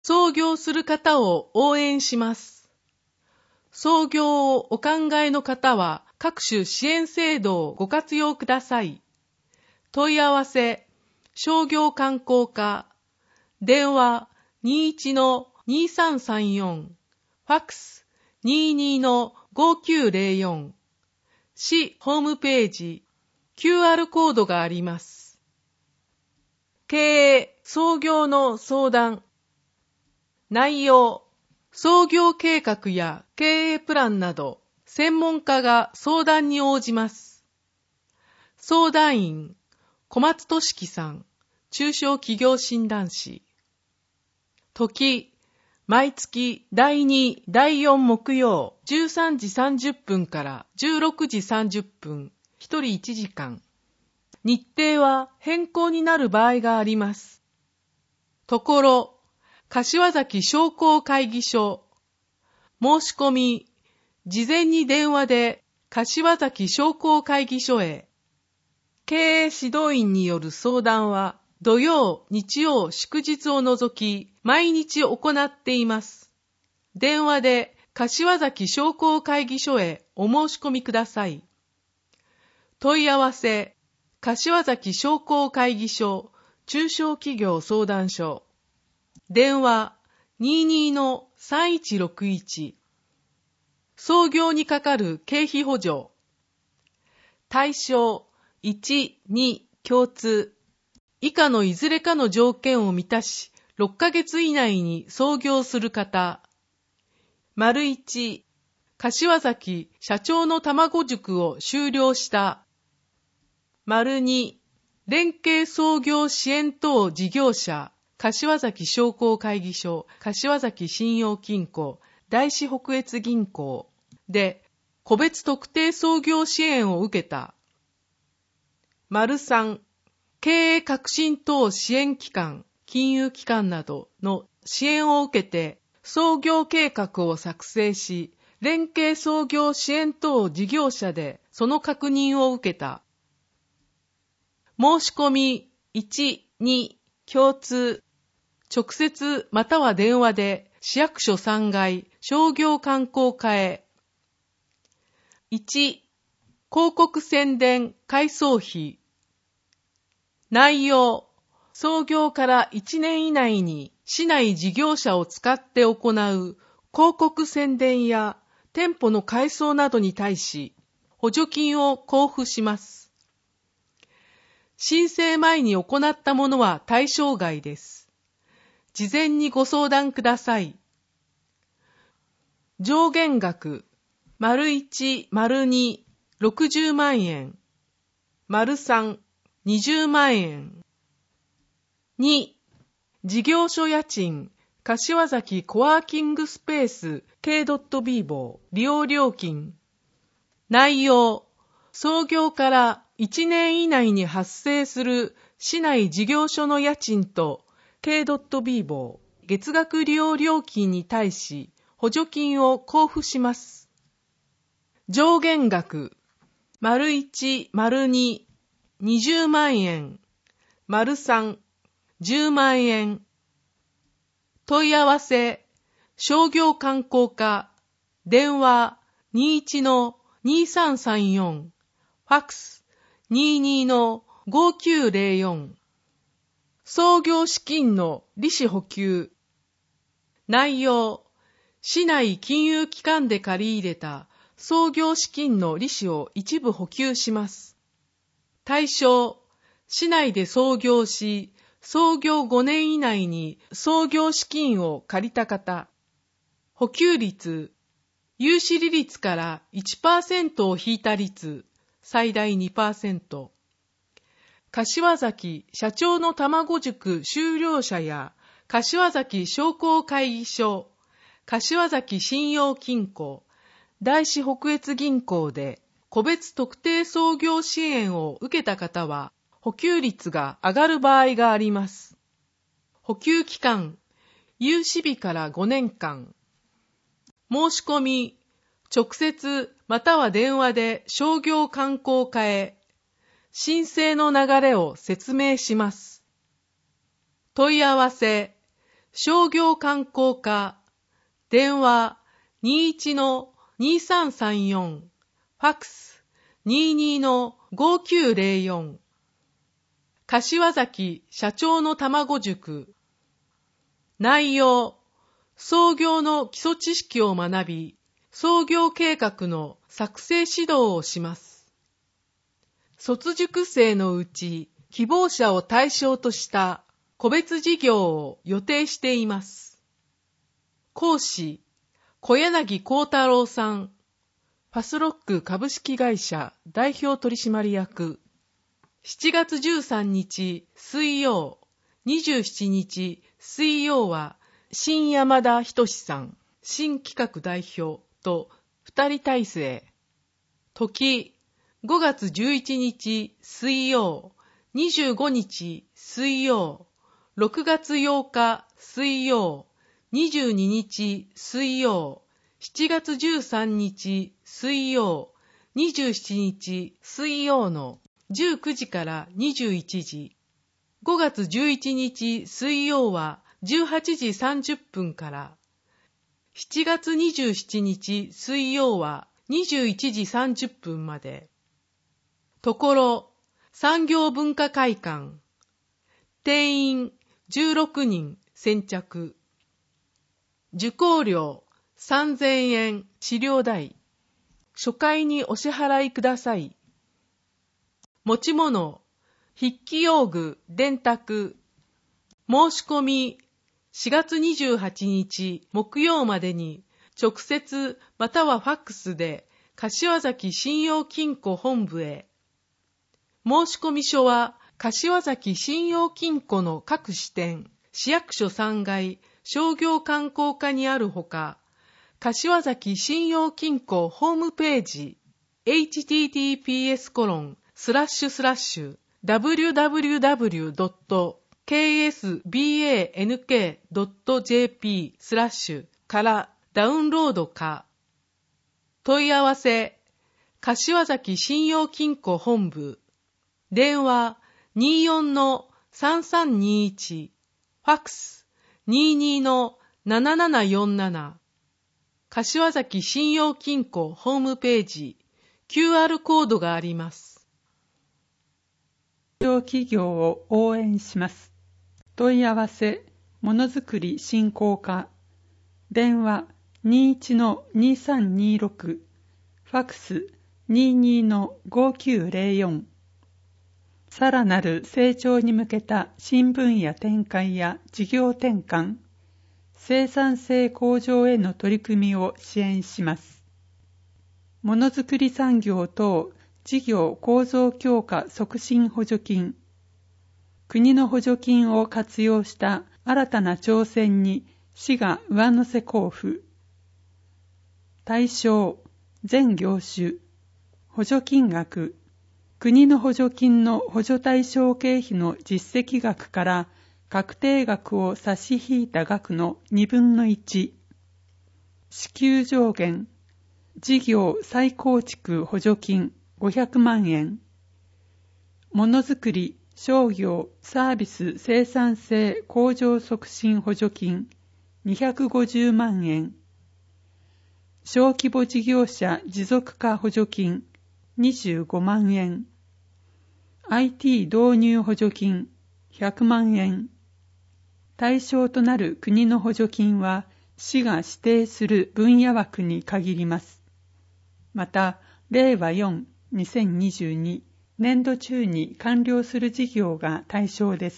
創業する方を応援します。創業をお考えの方は各種支援制度をご活用ください。問い合わせ、商業観光課、電話21-2334、ファックス22-5904、市ホームページ、QR コードがあります。経営・創業の相談。内容、創業計画や経営プランなど、専門家が相談に応じます。相談員、小松俊樹さん、中小企業診断士。時、毎月第2、第4木曜、13時30分から16時30分、1人1時間。日程は変更になる場合があります。ところ、柏崎商工会議所。申し込み、事前に電話で柏崎商工会議所へ。経営指導員による相談は、土曜、日曜、祝日を除き、毎日行っています。電話で柏崎商工会議所へお申し込みください。問い合わせ、柏崎商工会議所、中小企業相談所。電話22-3161。創業にかかる経費補助。対象1、2共通。以下のいずれかの条件を満たし、6ヶ月以内に創業する方。1、柏崎社長の卵塾を修了した。2、連携創業支援等事業者、柏崎商工会議所、柏崎信用金庫、大師北越銀行で、個別特定創業支援を受けた。3、経営革新等支援機関、金融機関などの支援を受けて、創業計画を作成し、連携創業支援等事業者でその確認を受けた。申し込み1、2共通。直接または電話で市役所3階商業観光課へ。1、広告宣伝改装費。内容、創業から1年以内に市内事業者を使って行う広告宣伝や店舗の改装などに対し補助金を交付します。申請前に行ったものは対象外です。事前にご相談ください。上限額、1、2、60万円、3、20万円。2、事業所家賃、柏崎コワーキングスペース K.Bivo 利用料金。内容、創業から1年以内に発生する市内事業所の家賃と K.Bivo 月額利用料金に対し補助金を交付します。上限額、1、2、20万円、3、10万円。問い合わせ、商業観光課、電話21-2334、ファックス22-5904。創業資金の利子補給。内容、市内金融機関で借り入れた創業資金の利子を一部補給します。対象、市内で創業し、創業5年以内に創業資金を借りた方。補給率、融資利率から 1% を引いた率、最大 2%。柏崎社長の卵塾修了者や柏崎商工会議所、柏崎信用金庫、大師北越銀行で個別特定創業支援を受けた方は補給率が上がる場合があります。補給期間、融資日から5年間。申し込み、直接または電話で商業観光課へ。申請の流れを説明します。問い合わせ、 商業観光課、電話21-2334、ファックス22-5904。柏崎社長の卵塾。内容、創業の基礎知識を学び、創業計画の作成指導をします。卒塾生のうち、希望者を対象とした個別事業を予定しています。講師、小柳幸太郎さん。ファスロック株式会社代表取締役。7月13日水曜、27日水曜は、新山田仁さん、新企画代表と2人体制。時、5月11日水曜、25日水曜、6月8日水曜、22日水曜、7月13日水曜、27日水曜の19時から21時。5月11日水曜は18時30分から。7月27日水曜は21時30分まで。ところ、産業文化会館。定員16人先着。受講料3000円資料代。初回にお支払いください。持ち物、筆記用具、電卓。申し込み、4月28日木曜までに直接またはファックスで柏崎信用金庫本部へ。申込書は柏崎信用金庫の各支店、市役所3階、商業観光課にあるほか、柏崎信用金庫ホームページ https://www.ksbank.jp/ からダウンロードか。問い合わせ、柏崎信用金庫本部。電話24-3321、ファックス22-7747。柏崎信用金庫ホームページ、QR コードがあります。 上企業を応援します。問い合わせ、ものづくり振興課。電話21-2326、ファックス22-5904。さらなる成長に向けた新分野展開や事業転換、生産性向上への取り組みを支援します。ものづくり産業等事業構造強化促進補助金。国の補助金を活用した新たな挑戦に市が上乗せ交付。対象、全業種。補助金額。国の補助金の補助対象経費の実績額から確定額を差し引いた額の2分の1。支給上限。事業再構築補助金500万円。ものづくり、商業、サービス生産性向上促進補助金250万円。小規模事業者持続化補助金25万円。IT 導入補助金100万円。対象となる国の補助金は市が指定する分野枠に限ります。また、令和4-2022年度中に完了する事業が対象です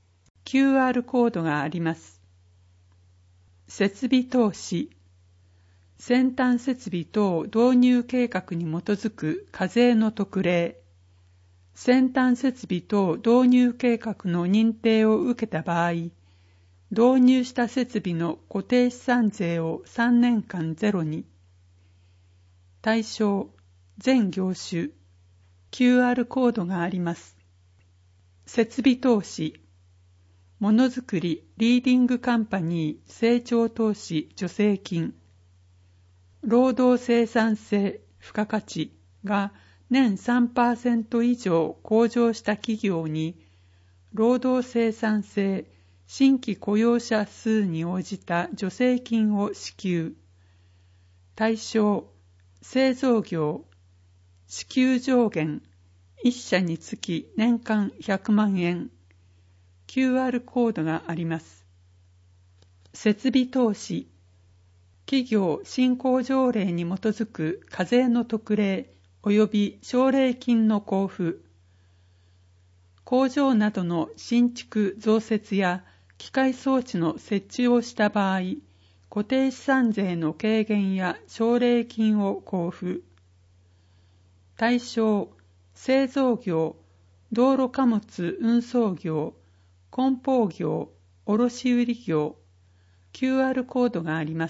。QR コードがあります。設備投資。先端設備等導入計画に基づく課税の特例。先端設備等導入計画の認定を受けた場合、導入した設備の固定資産税を3年間ゼロに。対象、全業種。QR コードがあります。設備投資。ものづくりリーディングカンパニー成長投資助成金。労働生産性付加価値が年 3% 以上向上した企業に、労働生産性新規雇用者数に応じた助成金を支給。対象、製造業。支給上限、1社につき年間100万円。QR コードがあります。設備投資。企業振興条例に基づく課税の特例及び奨励金の交付。工場などの新築増設や機械装置の設置をした場合、固定資産税の軽減や奨励金を交付。対象、製造業、道路貨物運送業、梱包業、卸売業。QR コードがあります。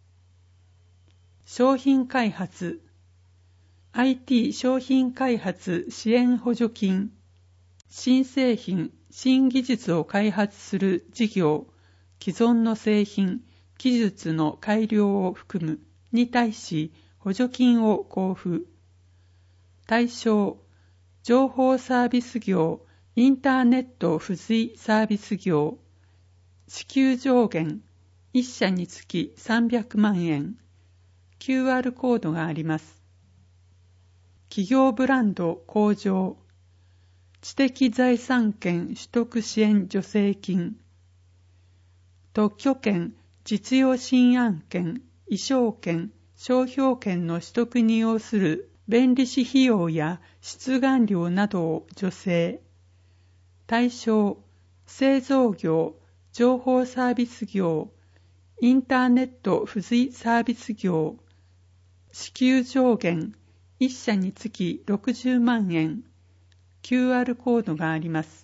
商品開発。IT 商品開発支援補助金。新製品、新技術を開発する事業、既存の製品、技術の改良を含むに対し補助金を交付。対象、情報サービス業、インターネット付随サービス業。支給上限、1社につき300万円。QR コードがあります。企業ブランド向上。知的財産権取得支援助成金。特許権、実用新案権、意匠権、商標権の取得に要する弁理士費用や出願料などを助成。対象、製造業、情報サービス業、インターネット付随サービス業。支給上限、1社につき60万円。QR コードがあります。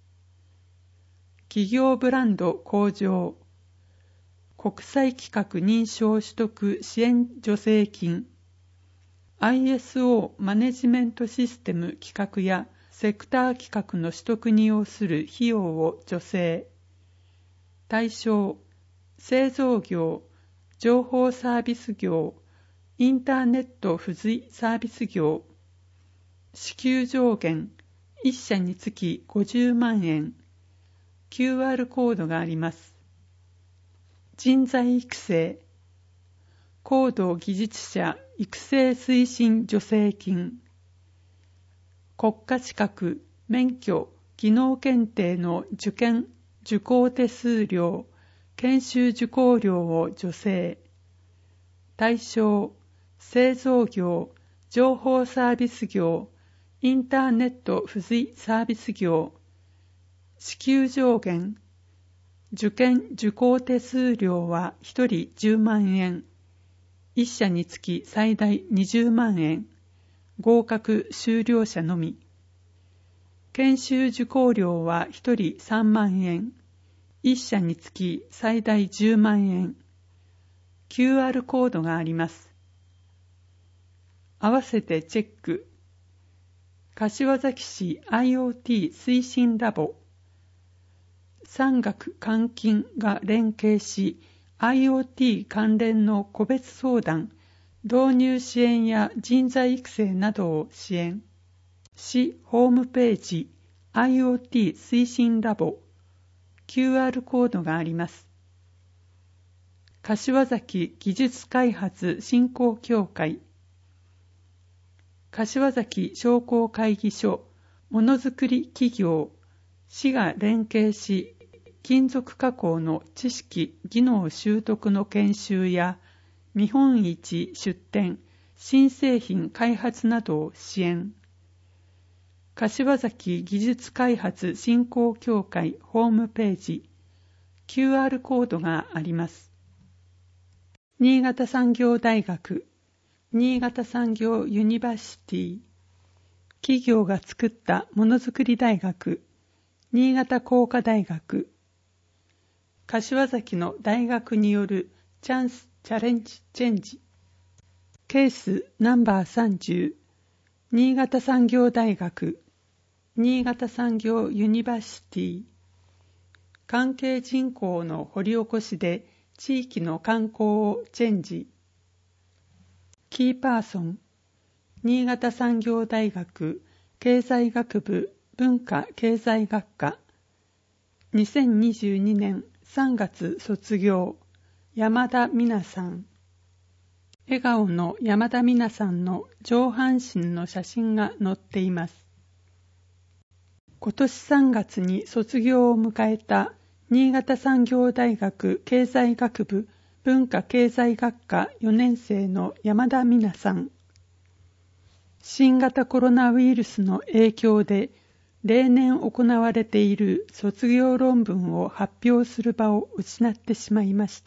企業ブランド向上。国際規格認証取得支援助成金。ISO マネジメントシステム規格やセクター規格の取得に要する費用を助成。対象、製造業、情報サービス業、インターネット付随サービス業。支給上限、1社につき50万円。QR コードがあります。人材育成。高度技術者育成推進助成金。国家資格、免許、技能検定の受験、受講手数料、研修受講料を助成。対象、製造業、情報サービス業、インターネット付随サービス業。支給上限、受験受講手数料は1人10万円。1社につき最大20万円。合格修了者のみ。研修受講料は1人3万円。1社につき最大10万円。QR コードがあります。合わせてチェック。柏崎市 IoT 推進ラボ。産学官金が連携し、IoT 関連の個別相談、導入支援や人材育成などを支援。市ホームページ IoT 推進ラボ。QR コードがあります。柏崎技術開発振興協会。柏崎商工会議所ものづくり企業。市が連携し、金属加工の知識・技能習得の研修や見本市出展、新製品開発などを支援。柏崎技術開発振興協会ホームページ、QR コードがあります。新潟産業大学、新潟産業ユニバーシティ、企業が作ったものづくり大学、新潟工科大学、柏崎の大学によるチャンスチャレンジチェンジ、ケースナンバー30、新潟産業大学、新潟産業ユニバーシティ、関係人口の掘り起こしで地域の観光をチェンジ。キーパーソン、新潟産業大学経済学部文化経済学科、 2022年3月卒業、山田美奈さん。笑顔の山田美奈さんの上半身の写真が載っています。今年3月に卒業を迎えた新潟産業大学経済学部文化経済学科4年生の山田美奈さん。新型コロナウイルスの影響で例年行われている卒業論文を発表する場を失ってしまいました。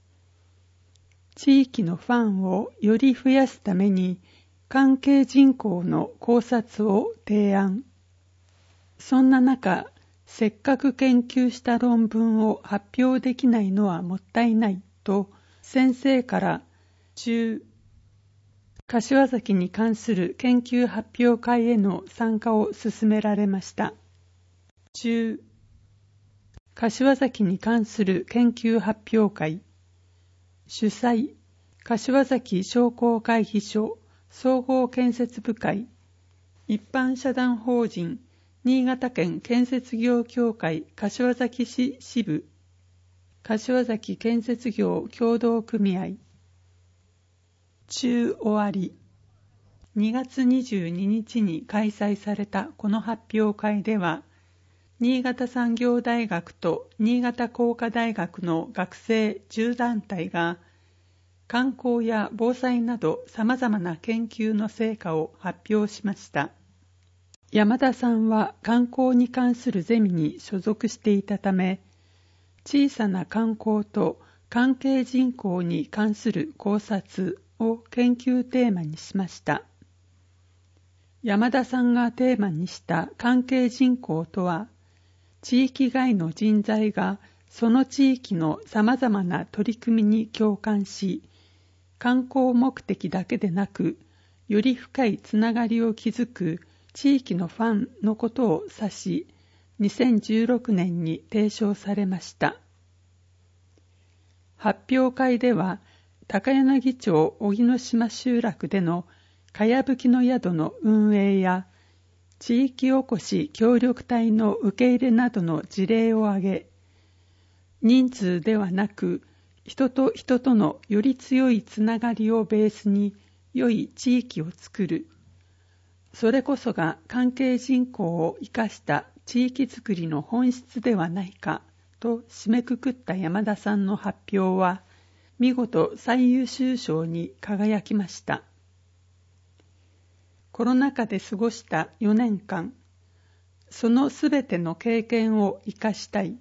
地域のファンをより増やすために関係人口の考察を提案。そんな中、せっかく研究した論文を発表できないのはもったいないと先生から柏崎に関する研究発表会への参加を勧められました。柏崎に関する研究発表会主催柏崎商工会議所総合建設部会一般社団法人新潟県建設業協会柏崎市支部柏崎建設業協同組合終わり。2月22日に開催されたこの発表会では新潟産業大学と新潟工科大学の学生10団体が観光や防災など様々な研究の成果を発表しました。山田さんは観光に関するゼミに所属していたため、小さな観光と関係人口に関する考察を研究テーマにしました。山田さんがテーマにした関係人口とは、地域外の人材がその地域の様々な取り組みに共感し、観光目的だけでなく、より深いつながりを築く地域のファンのことを指し、2016年に提唱されました。発表会では、高柳町荻野島集落でのかやぶきの宿の運営や、地域おこし協力隊の受け入れなどの事例を挙げ、人数ではなく、人と人とのより強いつながりをベースに良い地域を作る。それこそが関係人口を生かした地域づくりの本質ではないかと締めくくった山田さんの発表は見事最優秀賞に輝きました。コロナ禍で過ごした4年間、そのすべての経験を生かしたい。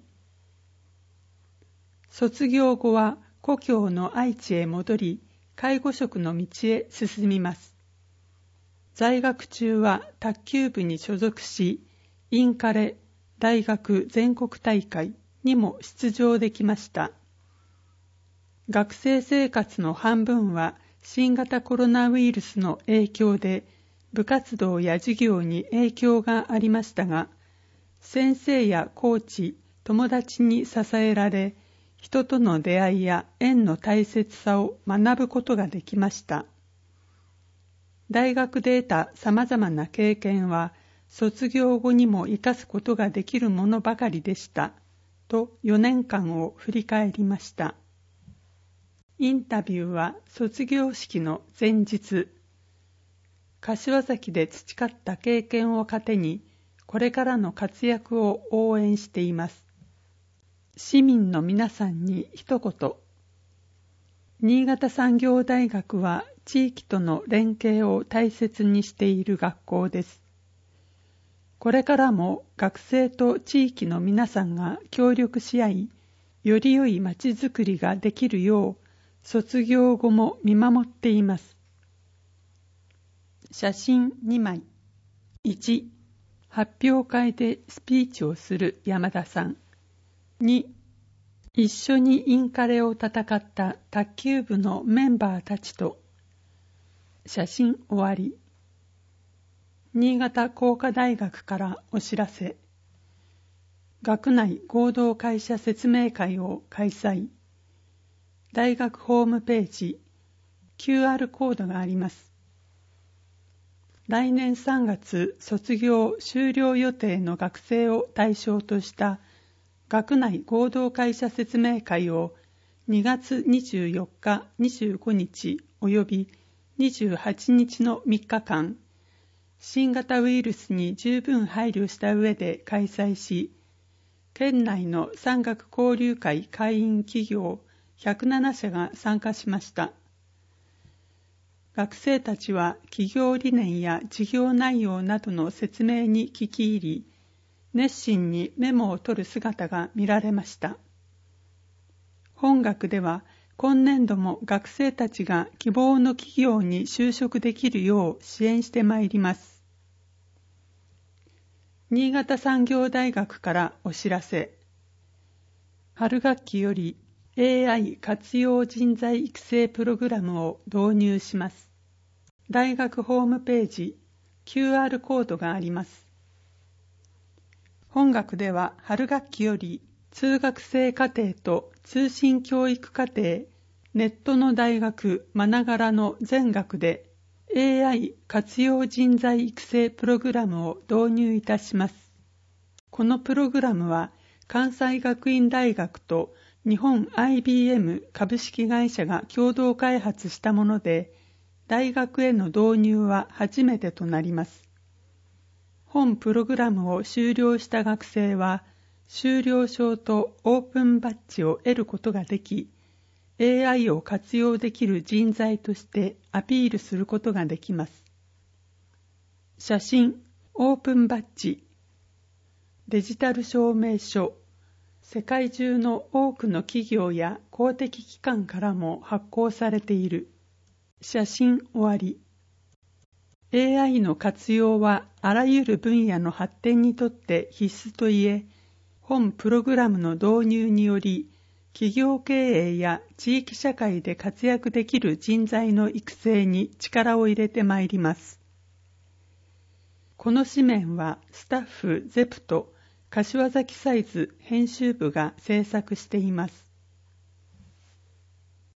卒業後は故郷の愛知へ戻り、介護職の道へ進みます。在学中は卓球部に所属し、インカレ大学全国大会にも出場できました。学生生活の半分は新型コロナウイルスの影響で部活動や授業に影響がありましたが、先生やコーチ、友達に支えられ、人との出会いや縁の大切さを学ぶことができました。大学で得た様々な経験は卒業後にも生かすことができるものばかりでしたと4年間を振り返りました。インタビューは卒業式の前日、柏崎で培った経験を糧にこれからの活躍を応援しています。市民の皆さんに一言。新潟産業大学は地域との連携を大切にしている学校です。これからも学生と地域の皆さんが協力し合い、より良いまちづくりができるよう、卒業後も見守っています。写真2枚。1、発表会でスピーチをする山田さん。2、一緒にインカレを戦った卓球部のメンバーたちと。写真終わり。新潟工科大学からお知らせ。学内合同会社説明会を開催。大学ホームページ、QR コードがあります。来年3月卒業終了予定の学生を対象とした学内合同会社説明会を2月24日、25日及び28日の3日間、新型ウイルスに十分配慮した上で開催し、県内の産学交流会会員企業107社が参加しました。学生たちは企業理念や事業内容などの説明に聞き入り、熱心にメモを取る姿が見られました。本学では今年度も学生たちが希望の企業に就職できるよう支援してまいります。新潟産業大学からお知らせ。春学期より AI 活用人材育成プログラムを導入します。大学ホームページ、QR コードがあります。本学では春学期より通学生課程と通信教育課程、ネットの大学まながらの全学で AI 活用人材育成プログラムを導入いたします。このプログラムは関西学院大学と日本 IBM 株式会社が共同開発したもので、大学への導入は初めてとなります。本プログラムを修了した学生は、修了証とオープンバッジを得ることができ、AI を活用できる人材としてアピールすることができます。写真、オープンバッジ、デジタル証明書、世界中の多くの企業や公的機関からも発行されている。写真終わり。AI の活用はあらゆる分野の発展にとって必須といえ、本プログラムの導入により、企業経営や地域社会で活躍できる人材の育成に力を入れてまいります。この紙面はスタッフゼプト柏崎サイズ編集部が制作しています。